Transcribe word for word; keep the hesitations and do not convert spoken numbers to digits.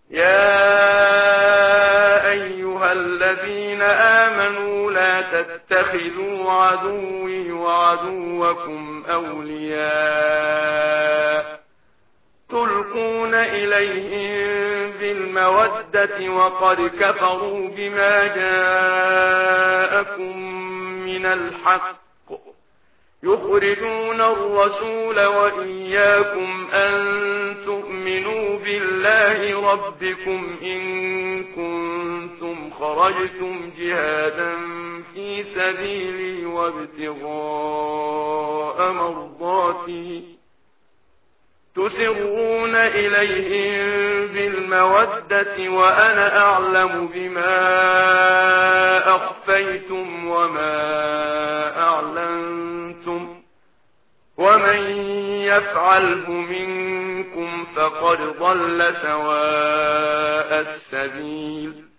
يا أيها الذين آمنوا لا تتخذوا عدوي وعدوكم أولياء تلقون إليهم بالمودة وقد كفروا بما جاءكم من الحق يخرجون الرسول وإياكم أن تؤمنوا بالله ربكم إن كنتم خرجتم جهادا في سبيلي وابتغاء مرضاتي تسرون إليهم بالمودة وأنا أعلم بما أخفيتم وما أعلنتم ومن يفعله منكم فقد ضل سواء السبيل